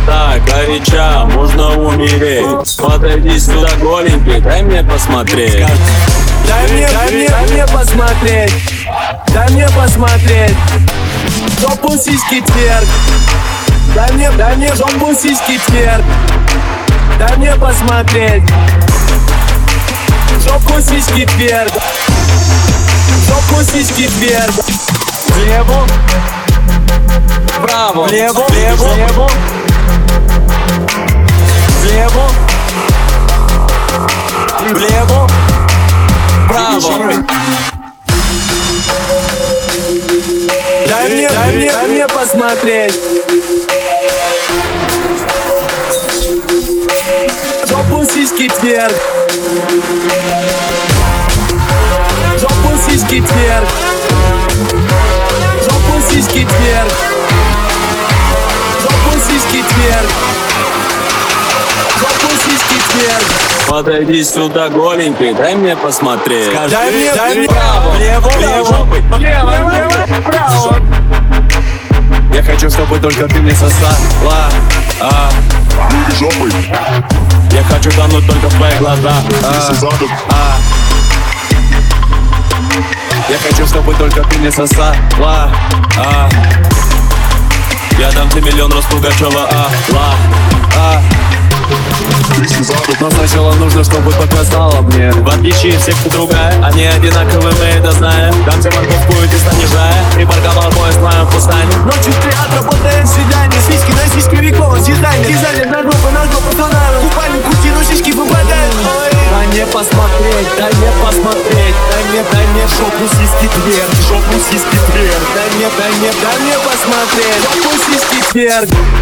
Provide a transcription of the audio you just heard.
так горяча, можно умереть. Подойди сюда, голенький, дай мне посмотреть. Дай мне посмотреть. Дай мне посмотреть. Жопу сиськи тверк. Дай мне жопу сиськи тверк. Дай мне посмотреть. Жопу сиськи тверк. Жопу сиськи тверк. Влево, Право, влево, влево, влево, влево, влево, право. дай мне посмотреть. Жопу сиськи тверк. Жопу сиськи тверк. Жопу сиськи тверк. Жопу сиськи тверк. Жопу сиськи тверк. Подойди сюда, голенький, дай мне посмотреть. Дай мне право, влево, влево, влево, право. Я хочу, чтобы только ты мне сосала. Я хочу тонуть только в твоих глазах. Я хочу, чтобы только ты мне сосала. Я дам тебе миллион раз Пугачева. Но сначала нужно, чтобы показала мне. В отличие от всех, кто другая, они одинаковые, мы это знаем. Дам тебе морковку, и ты станешь рая. Припарковал поезд в моем пустане. Ночью ты отработаешь свидание. Сиськи на сиськи веков, дизайнер. Дизайнер на жопу тонару. Купальник, кути, но сиськи выпадают. Дай мне посмотреть, дай мне посмотреть. Дай мне жопу сиськи тверк. Жопу сиськи тверк. Дай мне посмотреть. Жопу сиськи тверк.